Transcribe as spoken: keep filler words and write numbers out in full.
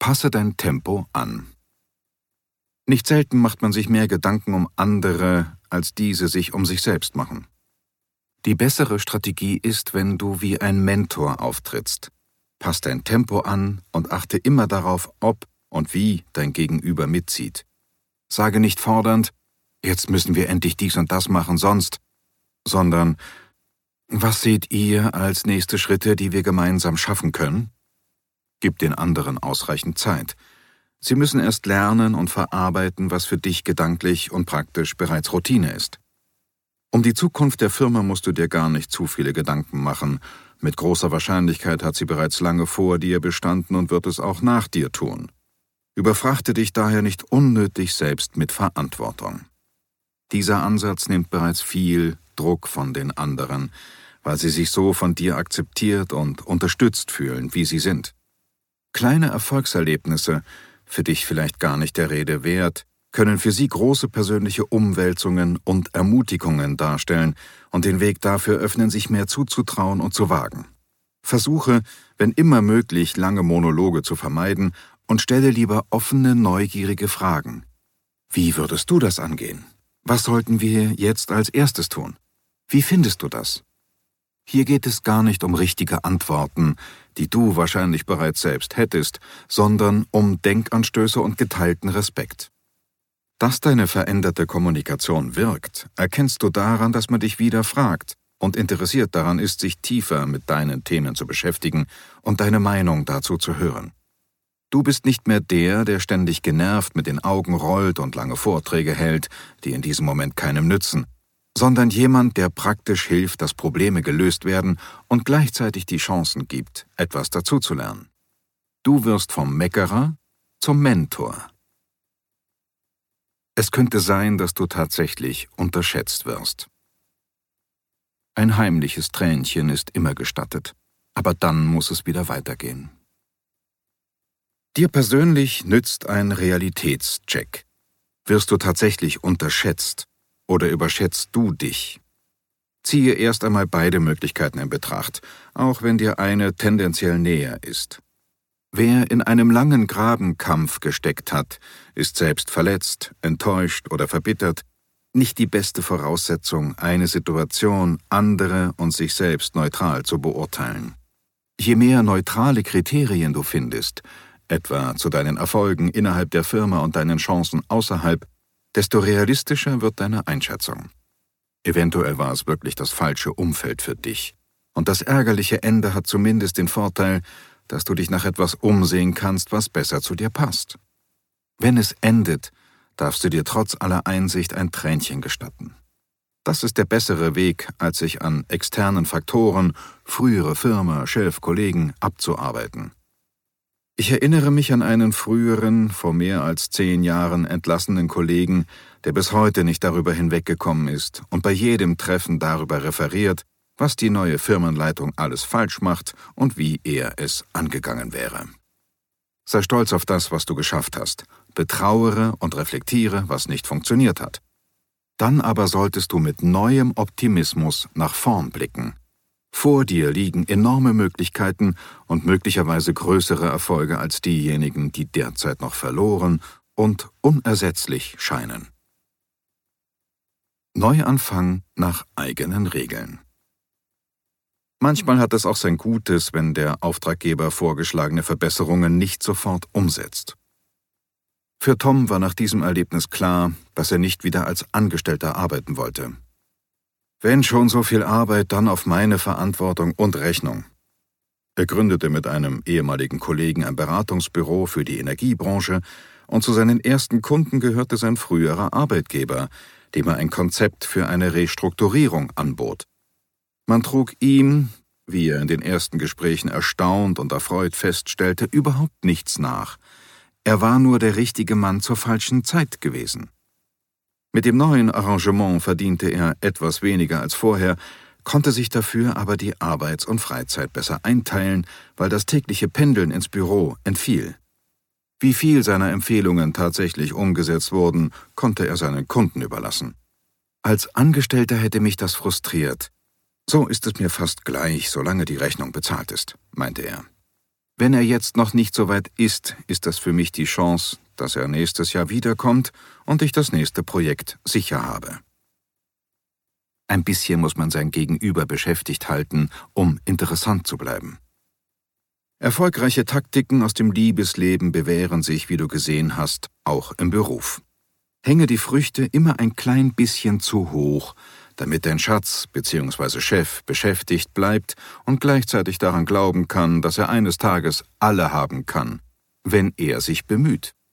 Passe dein Tempo an. Nicht selten macht man sich mehr Gedanken um andere, als diese sich um sich selbst machen. Die bessere Strategie ist, wenn du wie ein Mentor auftrittst. Pass dein Tempo an und achte immer darauf, ob und wie dein Gegenüber mitzieht. Sage nicht fordernd, jetzt müssen wir endlich dies und das machen, sonst, sondern, was seht ihr als nächste Schritte, die wir gemeinsam schaffen können? Gib den anderen ausreichend Zeit. Sie müssen erst lernen und verarbeiten, was für dich gedanklich und praktisch bereits Routine ist. Um die Zukunft der Firma musst du dir gar nicht zu viele Gedanken machen. Mit großer Wahrscheinlichkeit hat sie bereits lange vor dir bestanden und wird es auch nach dir tun. Überfrachte dich daher nicht unnötig selbst mit Verantwortung. Dieser Ansatz nimmt bereits viel Druck von den anderen, weil sie sich so von dir akzeptiert und unterstützt fühlen, wie sie sind. Kleine Erfolgserlebnisse, für dich vielleicht gar nicht der Rede wert, können für sie große persönliche Umwälzungen und Ermutigungen darstellen und den Weg dafür öffnen, sich mehr zuzutrauen und zu wagen. Versuche, wenn immer möglich, lange Monologe zu vermeiden und stelle lieber offene, neugierige Fragen. Wie würdest du das angehen? Was sollten wir jetzt als erstes tun? Wie findest du das? Hier geht es gar nicht um richtige Antworten, die du wahrscheinlich bereits selbst hättest, sondern um Denkanstöße und geteilten Respekt. Dass deine veränderte Kommunikation wirkt, erkennst du daran, dass man dich wieder fragt und interessiert daran ist, sich tiefer mit deinen Themen zu beschäftigen und deine Meinung dazu zu hören. Du bist nicht mehr der, der ständig genervt mit den Augen rollt und lange Vorträge hält, die in diesem Moment keinem nützen, sondern jemand, der praktisch hilft, dass Probleme gelöst werden und gleichzeitig die Chancen gibt, etwas dazuzulernen. Du wirst vom Meckerer zum Mentor. Es könnte sein, dass du tatsächlich unterschätzt wirst. Ein heimliches Tränchen ist immer gestattet, aber dann muss es wieder weitergehen. Dir persönlich nützt ein Realitätscheck. Wirst du tatsächlich unterschätzt oder überschätzt du dich? Ziehe erst einmal beide Möglichkeiten in Betracht, auch wenn dir eine tendenziell näher ist. Wer in einem langen Grabenkampf gesteckt hat, ist selbst verletzt, enttäuscht oder verbittert, nicht die beste Voraussetzung, eine Situation, andere und sich selbst neutral zu beurteilen. Je mehr neutrale Kriterien du findest, etwa zu deinen Erfolgen innerhalb der Firma und deinen Chancen außerhalb, desto realistischer wird deine Einschätzung. Eventuell war es wirklich das falsche Umfeld für dich. Und das ärgerliche Ende hat zumindest den Vorteil, dass du dich nach etwas umsehen kannst, was besser zu dir passt. Wenn es endet, darfst du dir trotz aller Einsicht ein Tränchen gestatten. Das ist der bessere Weg, als sich an externen Faktoren, frühere Firma, Chef, Kollegen abzuarbeiten. Ich erinnere mich an einen früheren, vor mehr als zehn Jahren entlassenen Kollegen, der bis heute nicht darüber hinweggekommen ist und bei jedem Treffen darüber referiert, was die neue Firmenleitung alles falsch macht und wie er es angegangen wäre. Sei stolz auf das, was du geschafft hast, betrauere und reflektiere, was nicht funktioniert hat. Dann aber solltest du mit neuem Optimismus nach vorn blicken. Vor dir liegen enorme Möglichkeiten und möglicherweise größere Erfolge als diejenigen, die derzeit noch verloren und unersetzlich scheinen. Neuanfang nach eigenen Regeln. Manchmal hat es auch sein Gutes, wenn der Auftraggeber vorgeschlagene Verbesserungen nicht sofort umsetzt. Für Tom war nach diesem Erlebnis klar, dass er nicht wieder als Angestellter arbeiten wollte. Wenn schon so viel Arbeit, dann auf meine Verantwortung und Rechnung. Er gründete mit einem ehemaligen Kollegen ein Beratungsbüro für die Energiebranche und zu seinen ersten Kunden gehörte sein früherer Arbeitgeber, dem er ein Konzept für eine Restrukturierung anbot. Man trug ihm, wie er in den ersten Gesprächen erstaunt und erfreut feststellte, überhaupt nichts nach. Er war nur der richtige Mann zur falschen Zeit gewesen. Mit dem neuen Arrangement verdiente er etwas weniger als vorher, konnte sich dafür aber die Arbeits- und Freizeit besser einteilen, weil das tägliche Pendeln ins Büro entfiel. Wie viel seiner Empfehlungen tatsächlich umgesetzt wurden, konnte er seinen Kunden überlassen. Als Angestellter hätte mich das frustriert. So ist es mir fast gleich, solange die Rechnung bezahlt ist, meinte er. Wenn er jetzt noch nicht so weit ist, ist das für mich die Chance, dass er nächstes Jahr wiederkommt und ich das nächste Projekt sicher habe. Ein bisschen muss man sein Gegenüber beschäftigt halten, um interessant zu bleiben. Erfolgreiche Taktiken aus dem Liebesleben bewähren sich, wie du gesehen hast, auch im Beruf. Hänge die Früchte immer ein klein bisschen zu hoch, damit dein Schatz bzw. Chef beschäftigt bleibt und gleichzeitig daran glauben kann, dass er eines Tages alle haben kann, wenn er sich bemüht.